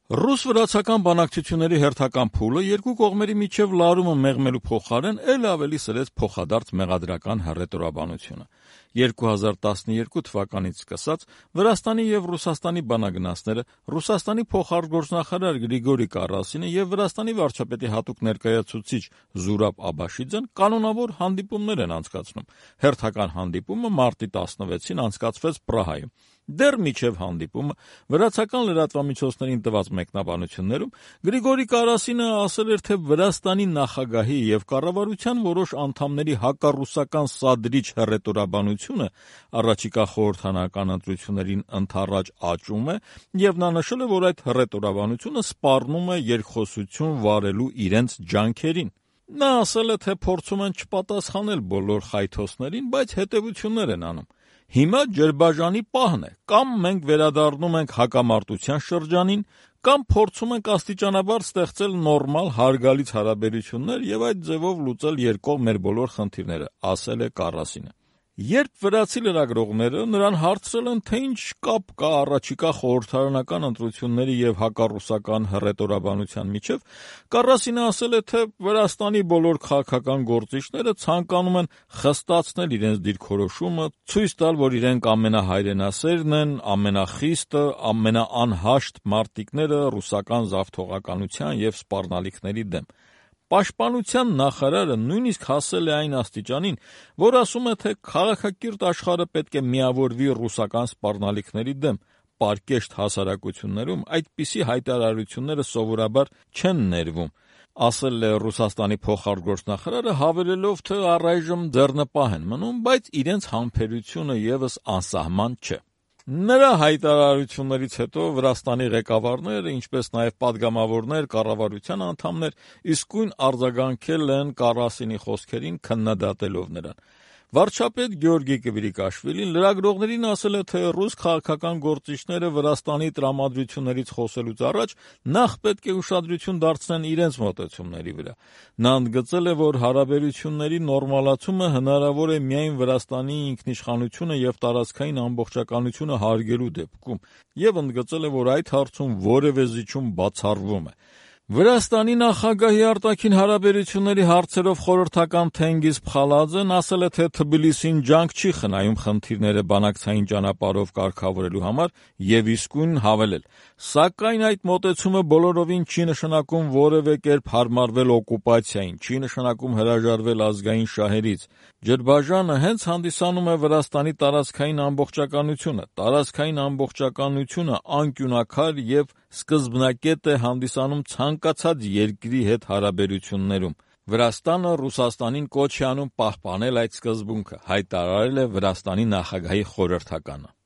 Ռուս-վրացական բանակցությունների հերթական փուլը երկու կողմերի միջև լարումը մեղմելու փոխարեն էլ ավելի սրեց փոխադարձ մեղադրական հռետորաբանությունը։ 2012 թվականից սկսած Վրաստանի և Ռուսաստանի բանագնացները, Ռուսաստանի փոխարտգործնախարար Գրիգորի Կարասինը և Վրաստանի վարչապետի հատուկ ներկայացուցիչ Զուրաբ Աբաշիձեն կանոնավոր հանդիպումներ են անցկացնում։ Հերթական հանդիպումը մարտի 16-ին անցկացվեց Պրահայում։ Դեռ մինչև հանդիպումը վրացական լրատվամիջոցներին տված մեկնաբանություններում Գրիգորի Կարասինը ասել էր, թե Վրաստանի նախագահի և կառավարության որոշ անդամների հակառուսական սադրիչ հռետորաբանությունը առաջիկա խորհրդարանական ընտրություններին ընդառաջ աճում է, և նա նշել է, որ այդ հռետորաբանությունը սպառնում է երկխոսություն վարելու իրենց ջանքերին։ Նա ասել է, թե փորձում են չպատասխանել բոլոր խայթոցներին, բայց հետևություններ են անում։ Հիմա ջրբաժանի պահն է, կամ մենք վերադառնում ենք հակամարտության շրջանին, կամ փորձում ենք աստիճանաբար ստեղծել նորմալ հարգալից հարաբերություններ և այդ ձևով լուծել երկկողմ մեր բոլոր խնդիրները, ասել է Կարասինը։ Երբ վրացի լրագրողները նրան հարցրել են, թե ինչ կապ կա առաջիկա խորհրդարանական ընտրությունների և հակառուսական հռետորաբանության միջև, Կարասինը ասել է, թե Վրաստանի բոլոր քաղաքական գործիչները ցանկանում են խստացնել իրենց դիրքորոշումը, ցույց տալ, որ իրենք ամենահայրենասերն են, ամենախիստը, ամենաանհաշտ մարտիկները ռուսական զավթողականության և սպառնալիքների դեմ։ Պաշտպանության նախարարը նույնիսկ հասել է այն աստիճանին, որ ասում է, թե քաղաքակիրթ աշխարհը պետք է միավորվի ռուսական սպառնալիքների դեմ։ Պարկեշտ հասարակություններում այդպիսի հայտարարությունները սովորաբար չեն ներվում, ասել է Ռուսաստանի փոխարտգործնախարարը, հավելելով, թե առայժմ ձեռնպահ են մնում, բայց իրենց համբերությունը ևս անսահման չէ։ Նրա հայտարարություններից հետո Վրաստանի ղեկավարները, ինչպես նաև պատգամավորներ, կառավարության անդամներ իսկույն արձագանքել են Կարասինի խոսքերին, քննադատելով նրան։ Վարչապետ Գեորգի Կվիրիկաշվիլին լրագրողներին ասել է, թե ռուս քաղաքական գործիչները Վրաստանի տրամադրություններից խոսելուց առաջ նախ պետք է ուշադրություն դարձնեն իրենց մոտեցումների վրա։ Նա ընդգծել է, որ հարաբերությունների նորմալացումը հնարավոր է միայն Վրաստանի ինքնիշխանությունը և տարածքային ամբողջականությունը հարգելու դեպքում, և ընդգծել է, որ այդ հարցում որևէ զիջում բացառվում է։ Վրաստանի նախագահի արտաքին հարաբերությունների հարցերով խորհրդական Թենգիզ Փխալաձեն ասել է, թե Թբիլիսին ջանք չի խնայում խնդիրները բանակցային ճանապարհով կարգավորելու համար և իսկույն հավելել. «Սակայն այդ մոտեցումը բոլորովին չի նշանակում որևէ կերպ հարմարվել օկուպացիային, չի նշանակում հրաժարվել ազգային շահերից։ Ջրբաժանը հենց հանդիսանում է Վրաստանի տարածքային ամբողջականությունը։ Տարածքային ամբողջականությունը անկյունաքար և սկզբնակետ է հանդիսանում ցանկացած երկրի հետ հարաբերություններում։ Վրաստանը Ռուսաստանին կոչ է անում պահպանել այդ սկզբունքը», հայտարարել է Վրաստանի նախագահի խորհրդականը։